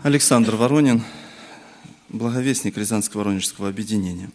Александр Воронин, благовестник Рязанско-Воронежского объединения.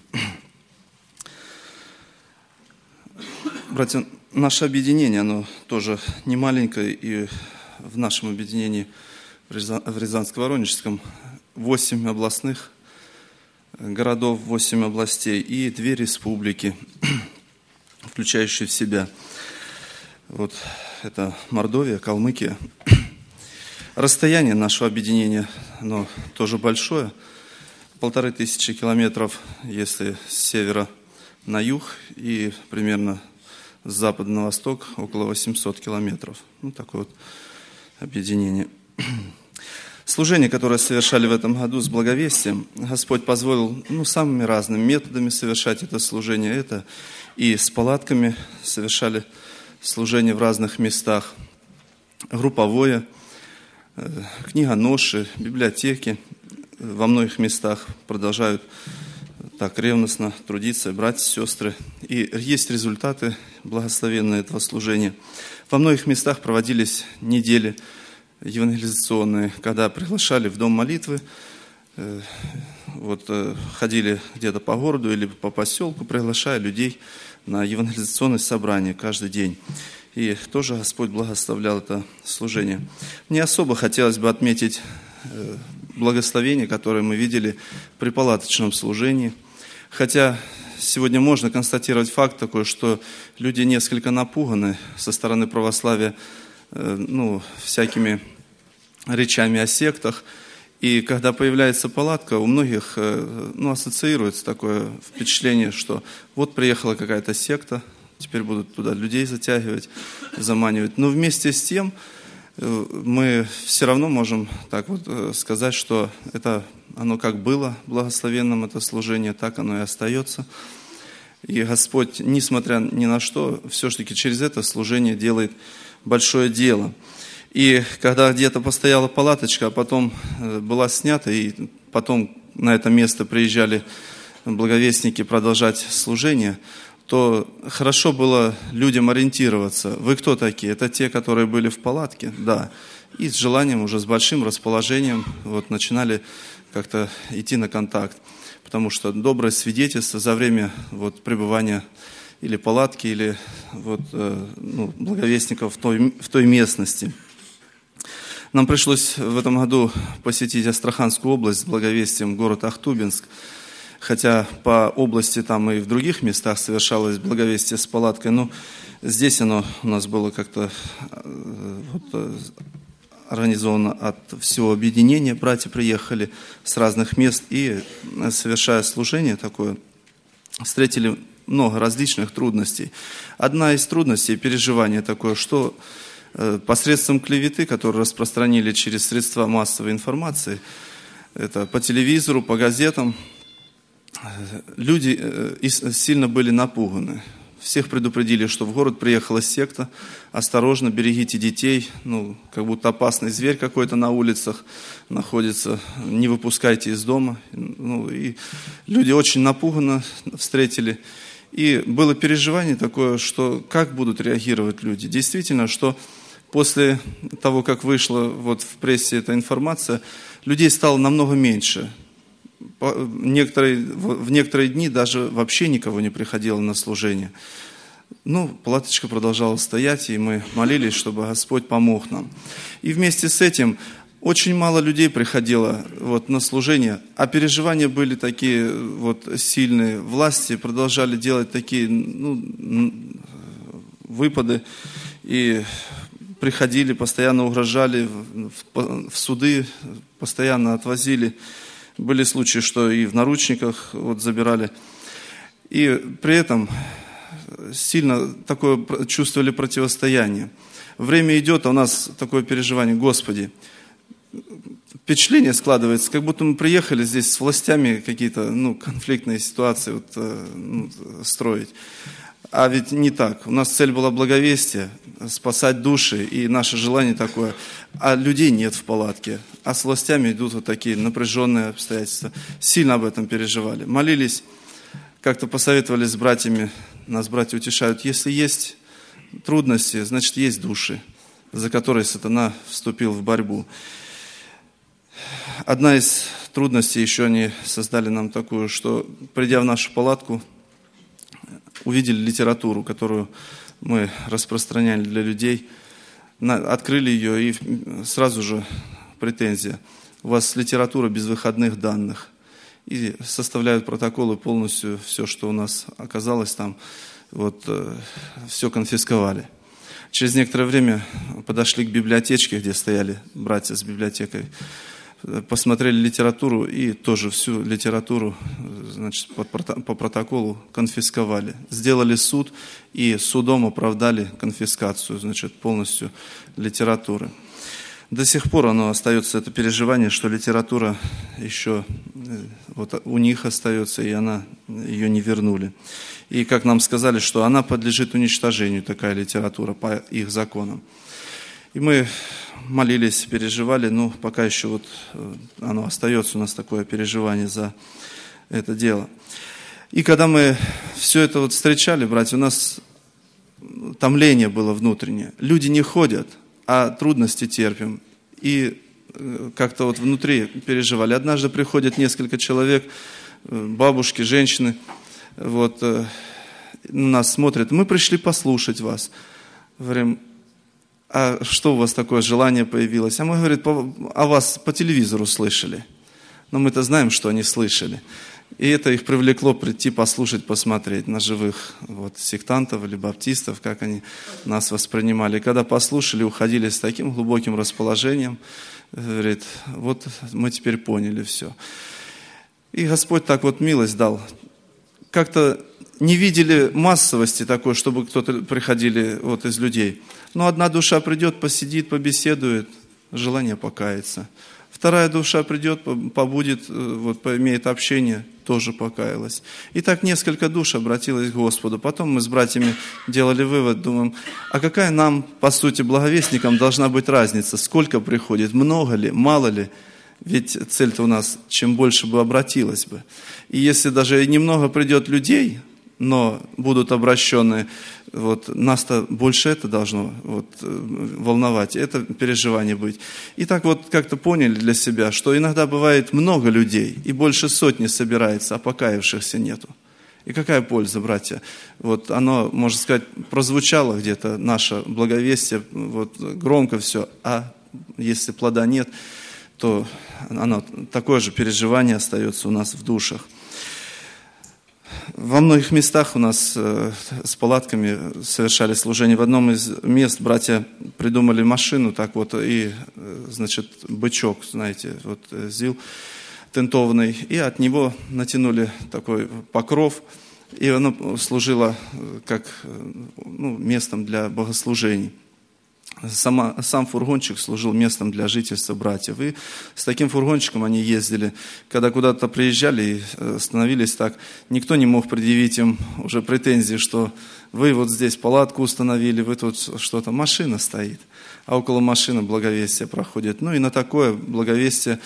Братья, наше объединение, оно тоже не маленькое, и в нашем объединении в Рязанско-Воронежском 8 областных городов, 8 областей и 2 республики, включающие в себя вот это Мордовия, Калмыкия. Расстояние нашего объединения, оно тоже большое, 1500 километров, если с севера на юг, и примерно с запада на восток около 800 километров. Ну, такое вот объединение. Служение, которое совершали в этом году с благовестием, Господь позволил самыми разными методами совершать это служение. Это и с палатками совершали служение в разных местах, групповое, книгоноши, библиотеки во многих местах продолжают так ревностно трудиться, братья и сестры. И есть результаты благословенные этого служения. Во многих местах проводились недели евангелизационные, когда приглашали в дом молитвы, ходили где-то по городу или по поселку, приглашая людей на евангелизационное собрание каждый день. И тоже Господь благословлял это служение. Мне особо хотелось бы отметить благословение, которое мы видели при палаточном служении. Хотя сегодня можно констатировать факт такой, что люди несколько напуганы со стороны православия всякими речами о сектах. И когда появляется палатка, у многих ассоциируется такое впечатление, что вот приехала какая-то секта, теперь будут туда людей затягивать, заманивать. Но вместе с тем мы все равно можем так вот сказать, что это оно как было благословенным, это служение, так оно и остается. И Господь, несмотря ни на что, все-таки через это служение делает большое дело. И когда где-то постояла палаточка, а потом была снята, и потом на это место приезжали благовестники продолжать служение, то хорошо было людям ориентироваться. Вы кто такие? Это те, которые были в палатке? Да. И с желанием, уже с большим расположением начинали как-то идти на контакт. Потому что доброе свидетельство за время пребывания или палатки, или благовестников в той местности. Нам пришлось в этом году посетить Астраханскую область с благовестием, город Ахтубинск. Хотя по области там и в других местах совершалось благовестие с палаткой, но здесь оно у нас было как-то организовано от всего объединения. Братья приехали с разных мест и, совершая служение такое, встретили много различных трудностей. Одна из трудностей, переживания такое, что посредством клеветы, которую распространили через средства массовой информации, это по телевизору, по газетам, люди сильно были напуганы. Всех предупредили, что в город приехала секта. Осторожно, берегите детей. Как будто опасный зверь какой-то на улицах находится. Не выпускайте из дома. И люди очень напуганно встретили. И было переживание такое, что как будут реагировать люди. Действительно, что после того, как вышла в прессе эта информация, людей стало намного меньше. В некоторые дни даже вообще никого не приходило на служение. Палаточка продолжала стоять, и мы молились, чтобы Господь помог нам. И вместе с этим очень мало людей приходило на служение, а переживания были такие сильные. Власти продолжали делать такие выпады, и приходили, постоянно угрожали, в суды постоянно отвозили. Были случаи, что и в наручниках забирали. И при этом сильно такое чувствовали противостояние. Время идет, а у нас такое переживание: Господи, впечатление складывается, как будто мы приехали здесь с властями какие-то конфликтные ситуации строить. А ведь не так. У нас цель была благовестие, спасать души, и наше желание такое. А людей нет в палатке. А с властями идут такие напряженные обстоятельства. Сильно об этом переживали. Молились, как-то посоветовались с братьями. Нас братья утешают. Если есть трудности, значит есть души, за которые сатана вступил в борьбу. одна из трудностей еще они создали нам такую, что, придя в нашу палатку, увидели литературу, которую мы распространяли для людей, открыли ее и сразу же претензия. У вас литература без выходных данных. И составляют протоколы полностью, все, что у нас оказалось там, все конфисковали. Через некоторое время подошли к библиотечке, где стояли братья с библиотекой, посмотрели литературу и тоже всю литературу, значит, по протоколу конфисковали. Сделали суд и судом оправдали конфискацию, значит, полностью литературы. До сих пор оно остается, это переживание, что литература еще у них остается, и ее не вернули. И как нам сказали, что она подлежит уничтожению, такая литература, по их законам. И мы молились, переживали, но пока еще оно остается у нас такое переживание за это дело. И когда мы все это встречали, братья, у нас томление было внутреннее. Люди не ходят, а трудности терпим. И как-то внутри переживали. Однажды приходят несколько человек, бабушки, женщины, нас смотрят. Мы пришли послушать вас. Говорим, а что у вас такое желание появилось? А мы, говорит, о вас по телевизору слышали. Но мы-то знаем, что они слышали. И это их привлекло прийти послушать, посмотреть на живых сектантов или баптистов, как они нас воспринимали. И когда послушали, уходили с таким глубоким расположением. Говорит, мы теперь поняли все. И Господь так милость дал. Как-то не видели массовости такой, чтобы кто-то приходили из людей. Но одна душа придет, посидит, побеседует, желание покаяться. Вторая душа придет, побудет, поимеет общение, тоже покаялась. И так несколько душ обратилось к Господу. Потом мы с братьями делали вывод, думаем, а какая нам, по сути, благовестникам должна быть разница? Сколько приходит, много ли, мало ли? Ведь цель-то у нас, чем больше бы обратилось бы. И если даже немного придет людей, но будут обращены, нас-то больше это должно волновать, это переживание быть. И так как-то поняли для себя, что иногда бывает много людей, и больше сотни собирается, а покаявшихся нету. И какая польза, братья? Оно, можно сказать, прозвучало где-то, наше благовестие, громко все, а если плода нет, то оно, такое же переживание остается у нас в душах. Во многих местах у нас с палатками совершали служение. В одном из мест братья придумали машину, и, значит, бычок, знаете, ЗИЛ тентованный, и от него натянули такой покров, и оно служило как местом для богослужений. Сам фургончик служил местом для жительства братьев. И с таким фургончиком они ездили. Когда куда-то приезжали и становились так, никто не мог предъявить им уже претензии, что вы здесь палатку установили, вы тут что-то, машина стоит, а около машины благовестие проходит. И на такое благовестие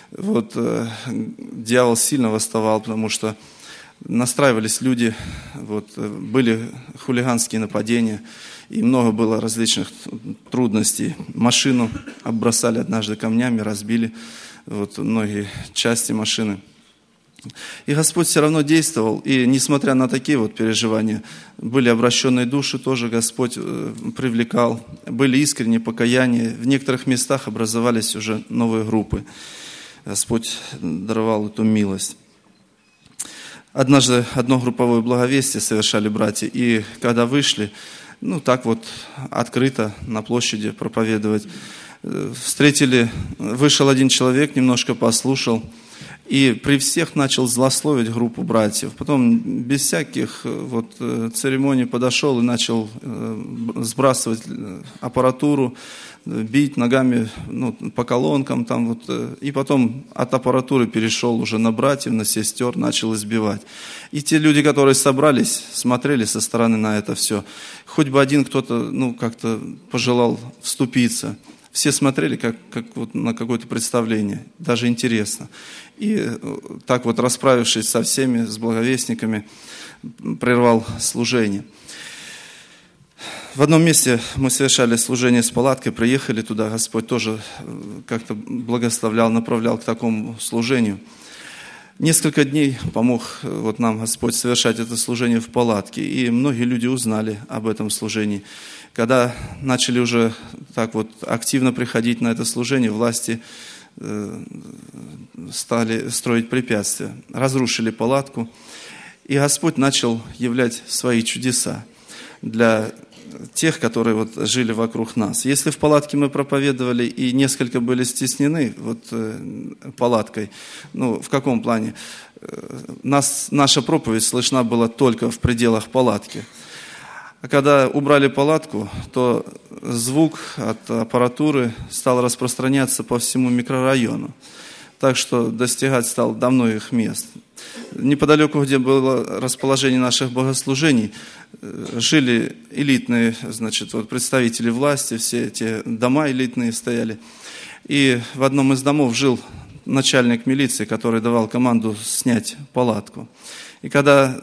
дьявол сильно восставал, потому что настраивались люди, были хулиганские нападения, и много было различных трудностей. Машину оббросали однажды камнями, разбили многие части машины. И Господь все равно действовал, и несмотря на такие переживания, были обращенные души, тоже Господь привлекал, были искренние покаяния, в некоторых местах образовались уже новые группы. Господь даровал эту милость. Однажды одно групповое благовестие совершали братья, и когда вышли, открыто на площади проповедовать, вышел один человек, немножко послушал, и при всех начал злословить группу братьев. Потом без всяких церемоний подошел и начал сбрасывать аппаратуру, бить ногами по колонкам. И потом от аппаратуры перешел уже на братьев, на сестер, начал избивать. И те люди, которые собрались, смотрели со стороны на это все. Хоть бы один кто-то как-то пожелал вступиться. Все смотрели как на какое-то представление, даже интересно. И так расправившись со всеми, с благовестниками, прервал служение. В одном месте мы совершали служение с палаткой, приехали туда, Господь тоже как-то благословлял, направлял к такому служению. Несколько дней помог вот нам Господь совершать это служение в палатке, и многие люди узнали об этом служении. Когда начали уже так вот активно приходить на это служение, власти стали строить препятствия, разрушили палатку, и Господь начал являть свои чудеса для тех, которые вот жили вокруг нас. Если в палатке мы проповедовали и несколько были стеснены вот палаткой, ну в каком плане? Наша проповедь слышна была только в пределах палатки. А когда убрали палатку, то звук от аппаратуры стал распространяться по всему микрорайону. Так что достигать стал до многих мест. Неподалеку, где было расположение наших богослужений, жили элитные, значит, вот представители власти, все эти дома элитные стояли. И в одном из домов жил начальник милиции, который давал команду снять палатку. И когда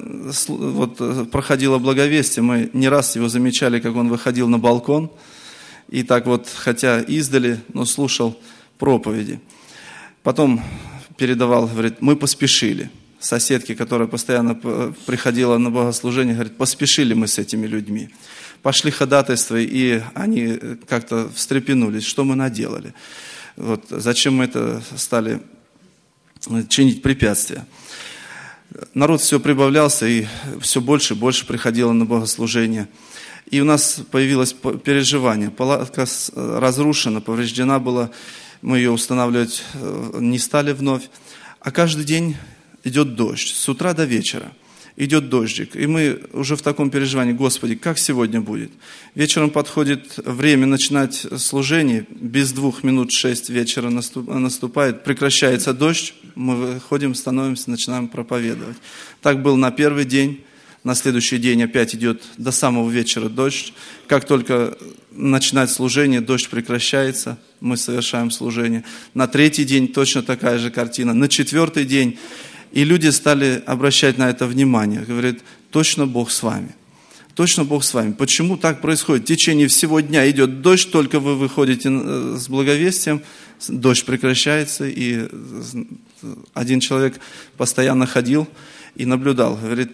вот проходило благовестие, мы не раз его замечали, как он выходил на балкон, и так вот, хотя издали, но слушал проповеди. Потом передавал, говорит, мы поспешили. Соседки, которая постоянно приходила на богослужение, говорит, поспешили мы с этими людьми. Пошли ходатайства, и они как-то встрепенулись, что мы наделали. Вот, зачем мы это стали чинить препятствия. Народ все прибавлялся, и все больше и больше приходило на богослужение. И у нас появилось переживание. Палатка разрушена, повреждена была, мы ее устанавливать не стали вновь. А каждый день идет дождь, с утра до вечера идет дождик. И мы уже в таком переживании, Господи, как сегодня будет? Вечером подходит время начинать служение, без 2 минут 6 вечера наступает, прекращается дождь, мы выходим, становимся, начинаем проповедовать. Так был на первый день, на следующий день опять идет до самого вечера дождь. Как только начинать служение, дождь прекращается, мы совершаем служение. На 3-й день точно такая же картина. На 4-й день. И люди стали обращать на это внимание. Говорят, точно Бог с вами. Точно Бог с вами. Почему так происходит? В течение всего дня идет дождь, только вы выходите с благовестием, дождь прекращается, и один человек постоянно ходил и наблюдал. Говорит,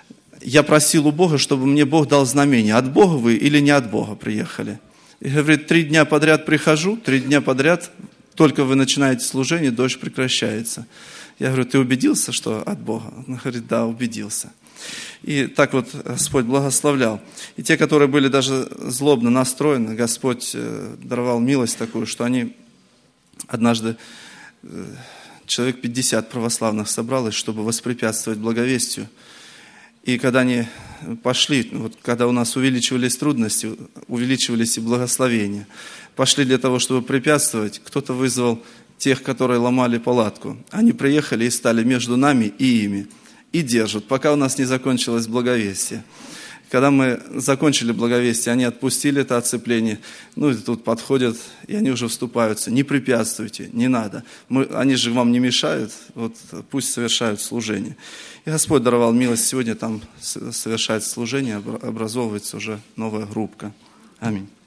я просил у Бога, чтобы мне Бог дал знамение. От Бога вы или не от Бога приехали? И говорит, 3 дня подряд прихожу, 3 дня подряд, только вы начинаете служение, дождь прекращается. Я говорю, ты убедился, что от Бога? Он говорит, да, убедился. И так вот Господь благословлял. И те, которые были даже злобно настроены, Господь даровал милость такую, что они однажды, человек 50 православных собралось, чтобы воспрепятствовать благовестию. И когда они пошли, вот когда у нас увеличивались трудности, увеличивались и благословения, пошли для того, чтобы препятствовать, кто-то вызвал тех, которые ломали палатку. Они приехали и стали между нами и ими. И держат, пока у нас не закончилось благовестие. Когда мы закончили благовестие, они отпустили это оцепление. Ну и тут подходят, и они уже вступаются. Не препятствуйте, не надо. Они же вам не мешают, вот пусть совершают служение. И Господь даровал милость. Сегодня там совершает служение, образовывается уже новая группка. Аминь.